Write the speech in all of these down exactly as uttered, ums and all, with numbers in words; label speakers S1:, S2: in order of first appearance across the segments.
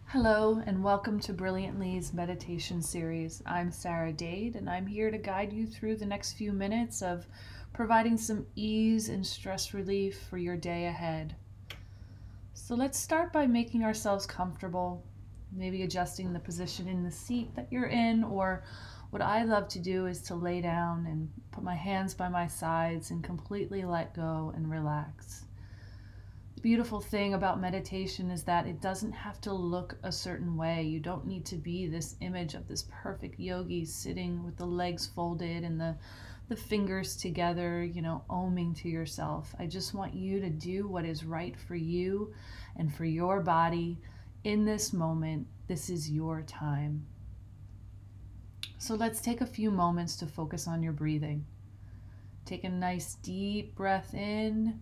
S1: Hello, and welcome to Brilliantly's meditation series. I'm Sarah Dade, and I'm here to guide you through the next few minutes of providing some ease and stress relief for your day ahead. So let's start by making ourselves comfortable, maybe adjusting the position in the seat that you're in, or what I love to do is to lay down and put my hands by my sides and completely let go and relax. The beautiful thing about meditation is that it doesn't have to look a certain way. You don't need to be this image of this perfect yogi sitting with the legs folded and the, the fingers together, you know, oming to yourself. I just want you to do what is right for you and for your body in this moment. This is your time. So let's take a few moments to focus on your breathing. Take a nice deep breath in.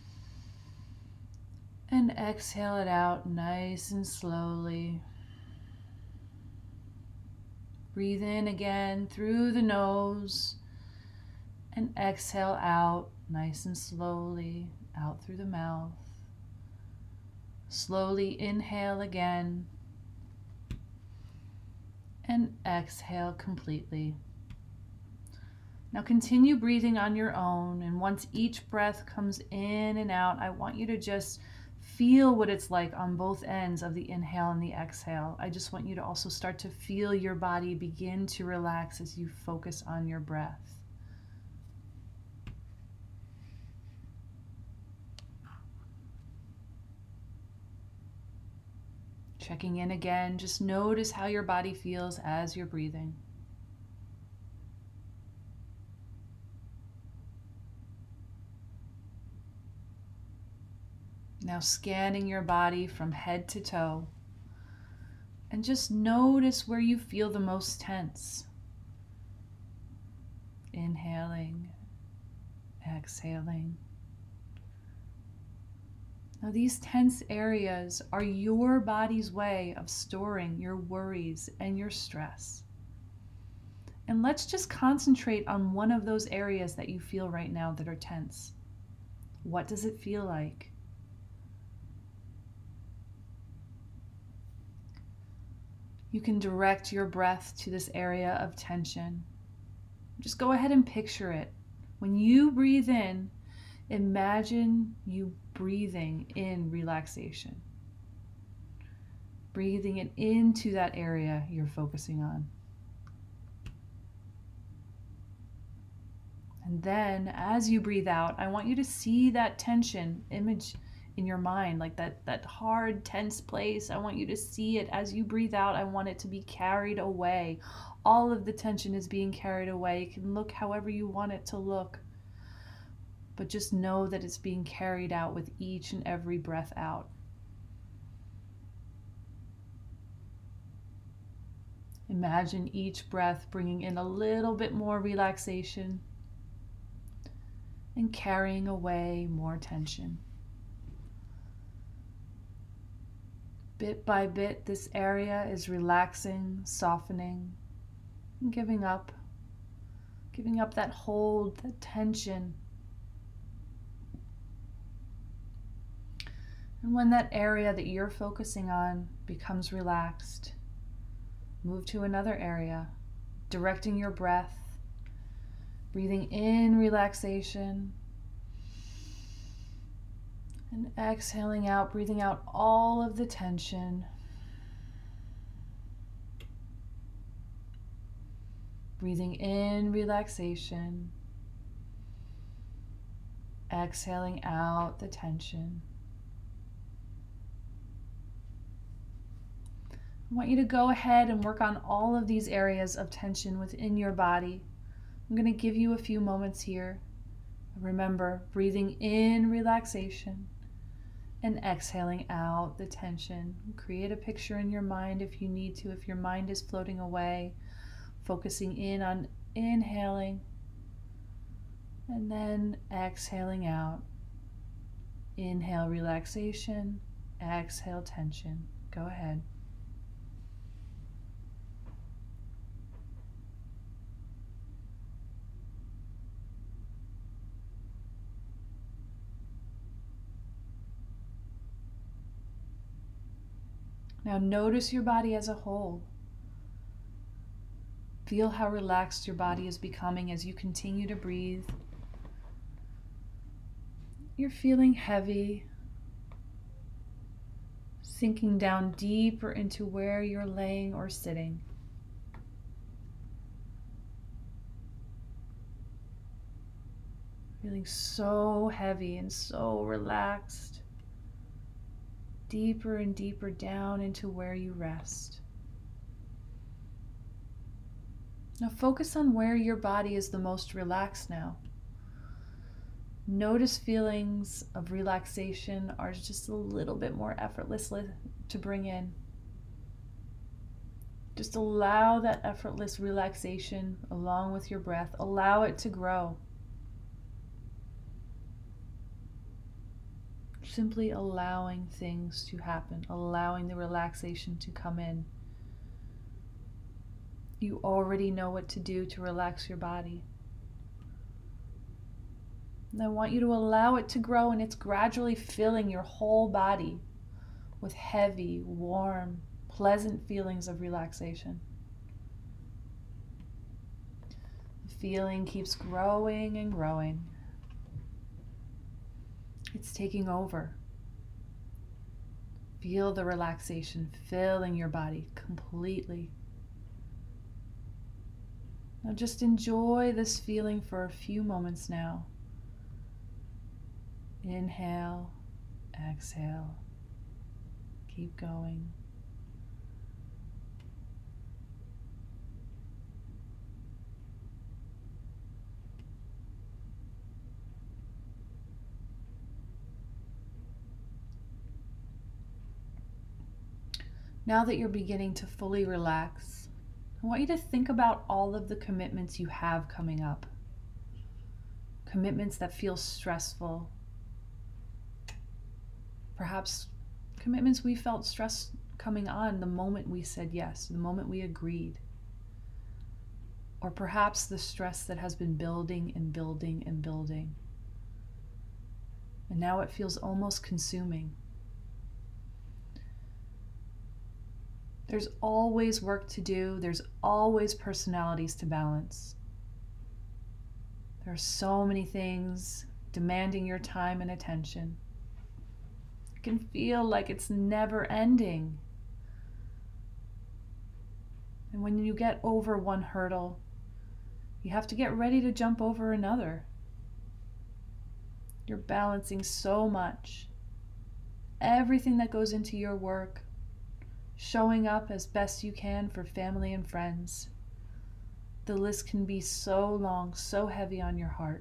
S1: And exhale it out nice and slowly. Breathe in again through the nose and exhale out nice and slowly out through the mouth. Slowly inhale again and exhale completely. Now continue breathing on your own, and once each breath comes in and out, I want you to just feel what it's like on both ends of the inhale and the exhale. I just want you to also start to feel your body begin to relax as you focus on your breath. Checking in again, just notice how your body feels as you're breathing. Now scanning your body from head to toe, and just notice where you feel the most tense. Inhaling, exhaling. Now these tense areas are your body's way of storing your worries and your stress. And let's just concentrate on one of those areas that you feel right now that are tense. What does it feel like? You can direct your breath to this area of tension. Just go ahead and picture it. When you breathe in, imagine you breathing in relaxation. Breathing it into that area you're focusing on. And then as you breathe out, I want you to see that tension image in your mind, like that, that hard, tense place. I want you to see it as you breathe out. I want it to be carried away. All of the tension is being carried away. You can look however you want it to look, but just know that it's being carried out with each and every breath out. Imagine each breath bringing in a little bit more relaxation and carrying away more tension. Bit by bit, this area is relaxing, softening, and giving up. Giving up that hold, that tension. And when that area that you're focusing on becomes relaxed, move to another area, directing your breath, breathing in relaxation, and exhaling out, breathing out all of the tension. Breathing in relaxation, exhaling out the tension. I want you to go ahead and work on all of these areas of tension within your body. I'm going to give you a few moments here. Remember, breathing in relaxation and exhaling out the tension. Create a picture in your mind if you need to, if your mind is floating away. Focusing in on inhaling and then exhaling out. Inhale relaxation, exhale tension. Go ahead. Now notice your body as a whole. Feel how relaxed your body is becoming as you continue to breathe. You're feeling heavy, sinking down deeper into where you're laying or sitting. Feeling so heavy and so relaxed, deeper and deeper down into where you rest. Now focus on where your body is the most relaxed now. Notice feelings of relaxation are just a little bit more effortless to bring in. Just allow that effortless relaxation along with your breath. Allow it to grow. Simply allowing things to happen, allowing the relaxation to come in. You already know what to do to relax your body. And I want you to allow it to grow, and it's gradually filling your whole body with heavy, warm, pleasant feelings of relaxation. The feeling keeps growing and growing. It's taking over. Feel the relaxation filling your body completely. Now just enjoy this feeling for a few moments now. Inhale, exhale, keep going. Now that you're beginning to fully relax, I want you to think about all of the commitments you have coming up. Commitments that feel stressful. Perhaps commitments we felt stress coming on the moment we said yes, the moment we agreed. Or perhaps the stress that has been building and building and building. And now it feels almost consuming. There's always work to do. There's always personalities to balance. There are so many things demanding your time and attention. It can feel like it's never ending. And when you get over one hurdle, you have to get ready to jump over another. You're balancing so much. Everything that goes into your work, showing up as best you can for family and friends. The list can be so long, so heavy on your heart.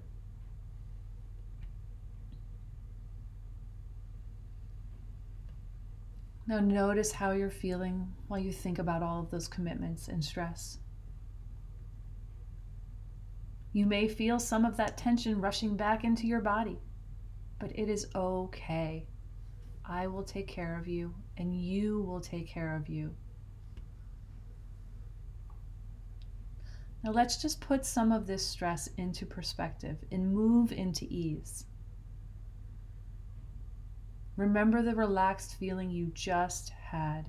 S1: Now notice how you're feeling while you think about all of those commitments and stress. You may feel some of that tension rushing back into your body, but it is okay. I will take care of you, and you will take care of you. Now let's just put some of this stress into perspective and move into ease. Remember the relaxed feeling you just had.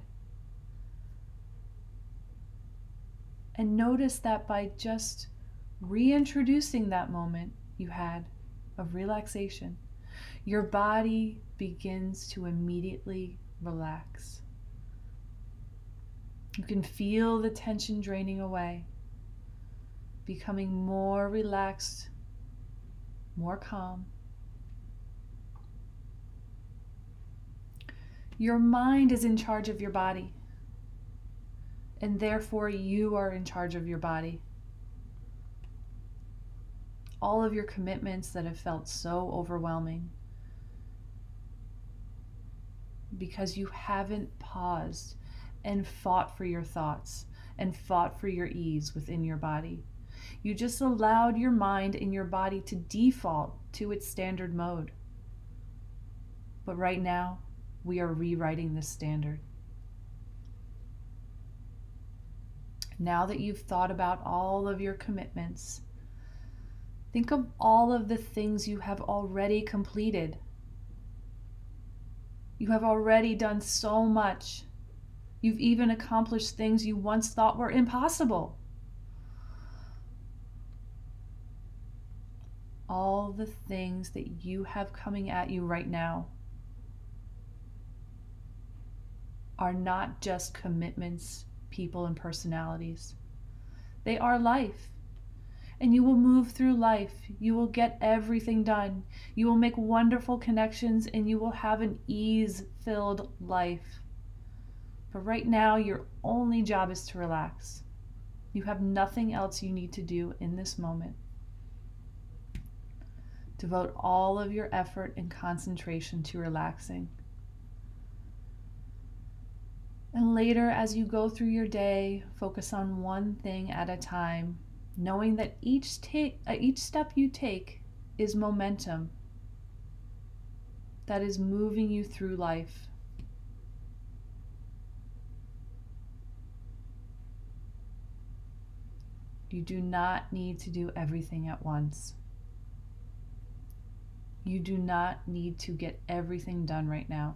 S1: And notice that by just reintroducing that moment you had of relaxation, your body begins to immediately relax. You can feel the tension draining away, becoming more relaxed, more calm. Your mind is in charge of your body, and therefore you are in charge of your body. All of your commitments that have felt so overwhelming, because you haven't paused and fought for your thoughts and fought for your ease within your body. You just allowed your mind and your body to default to its standard mode. But right now, we are rewriting this standard. Now that you've thought about all of your commitments, think of all of the things you have already completed. You have already done so much. You've even accomplished things you once thought were impossible. All the things that you have coming at you right now are not just commitments, people, and personalities. They are life. And you will move through life. You will get everything done. You will make wonderful connections and you will have an ease-filled life. But right now, your only job is to relax. You have nothing else you need to do in this moment. Devote all of your effort and concentration to relaxing. And later, as you go through your day, focus on one thing at a time, knowing that each take, uh, each step you take is momentum that is moving you through life. You do not need to do everything at once. You do not need to get everything done right now.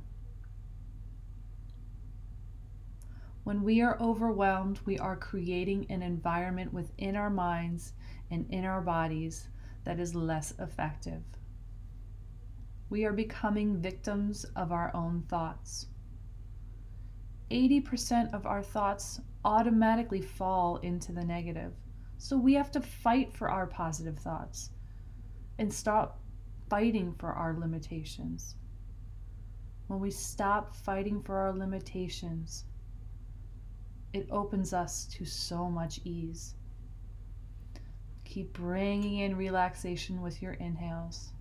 S1: When we are overwhelmed, we are creating an environment within our minds and in our bodies that is less effective. We are becoming victims of our own thoughts. eighty percent of our thoughts automatically fall into the negative. So we have to fight for our positive thoughts and stop fighting for our limitations. When we stop fighting for our limitations, it opens us to so much ease. Keep bringing in relaxation with your inhales.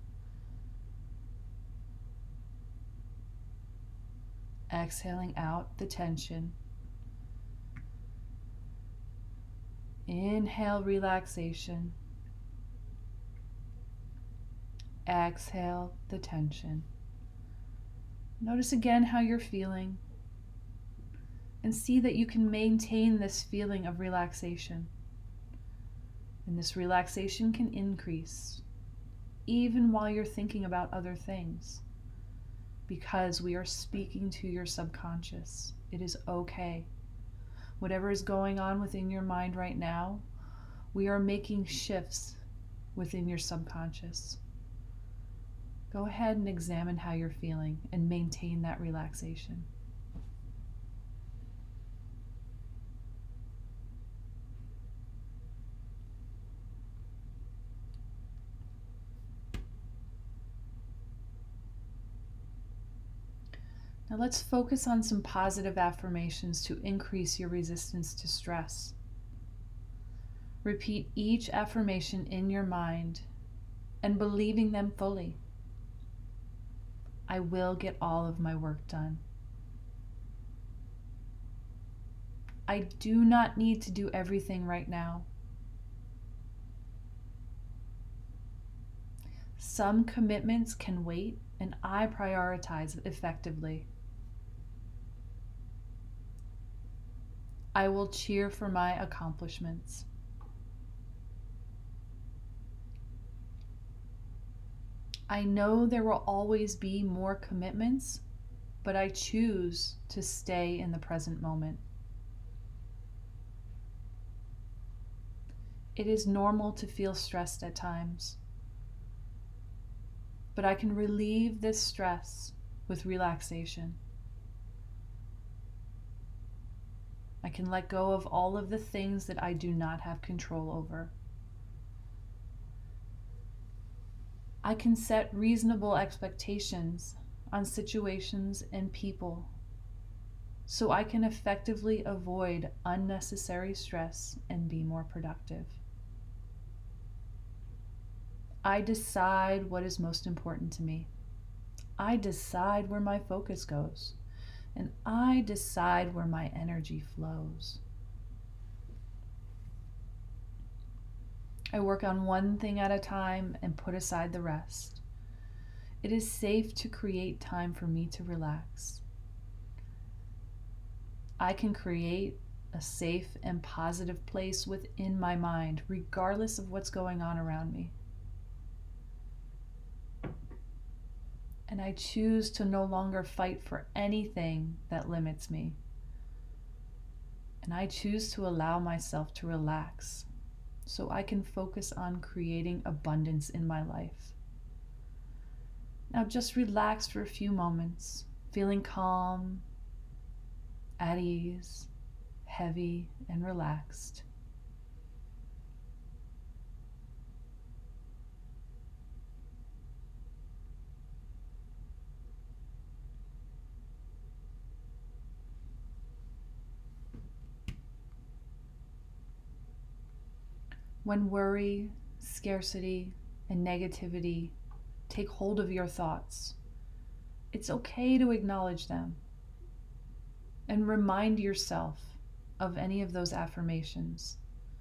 S1: Exhaling out the tension. Inhale relaxation. Exhale the tension. Notice again how you're feeling and see that you can maintain this feeling of relaxation. And this relaxation can increase even while you're thinking about other things, because we are speaking to your subconscious. It is okay. Whatever is going on within your mind right now, we are making shifts within your subconscious. Go ahead and examine how you're feeling and maintain that relaxation. Now let's focus on some positive affirmations to increase your resistance to stress. Repeat each affirmation in your mind and believing them fully. I will get all of my work done. I do not need to do everything right now. Some commitments can wait, and I prioritize effectively. I will cheer for my accomplishments. I know there will always be more commitments, but I choose to stay in the present moment. It is normal to feel stressed at times, but I can relieve this stress with relaxation. I can let go of all of the things that I do not have control over. I can set reasonable expectations on situations and people so I can effectively avoid unnecessary stress and be more productive. I decide what is most important to me. I decide where my focus goes, and I decide where my energy flows. I work on one thing at a time and put aside the rest. It is safe to create time for me to relax. I can create a safe and positive place within my mind, regardless of what's going on around me. And I choose to no longer fight for anything that limits me. And I choose to allow myself to relax so I can focus on creating abundance in my life. Now just relax for a few moments, feeling calm, at ease, heavy, and relaxed. When worry, scarcity, and negativity take hold of your thoughts, it's okay to acknowledge them and remind yourself of any of those affirmations.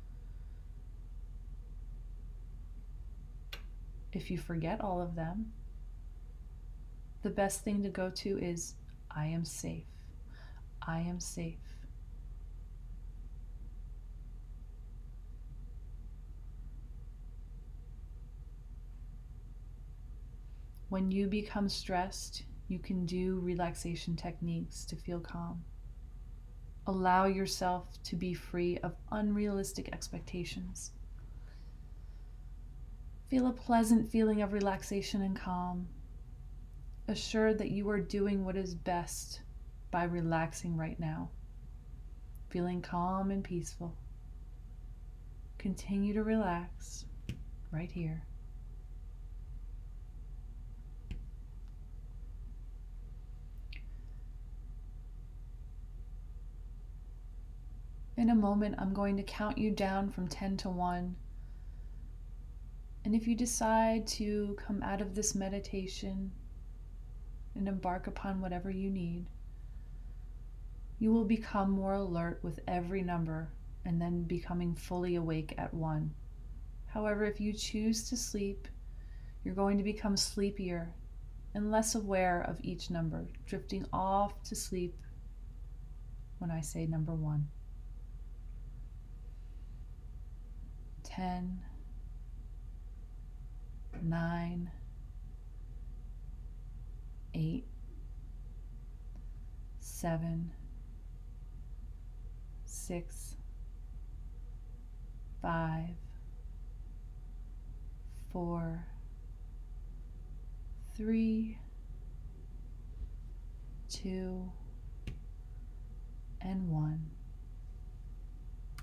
S1: If you forget all of them, the best thing to go to is, I am safe. I am safe. When you become stressed, you can do relaxation techniques to feel calm. Allow yourself to be free of unrealistic expectations. Feel a pleasant feeling of relaxation and calm, assured that you are doing what is best by relaxing right now, feeling calm and peaceful. Continue to relax right here. In a moment, I'm going to count you down from ten to one. And if you decide to come out of this meditation and embark upon whatever you need, you will become more alert with every number and then becoming fully awake at one. However, if you choose to sleep, you're going to become sleepier and less aware of each number, drifting off to sleep when I say number one. ten, nine, eight, seven, six, five, four, three, two, and one.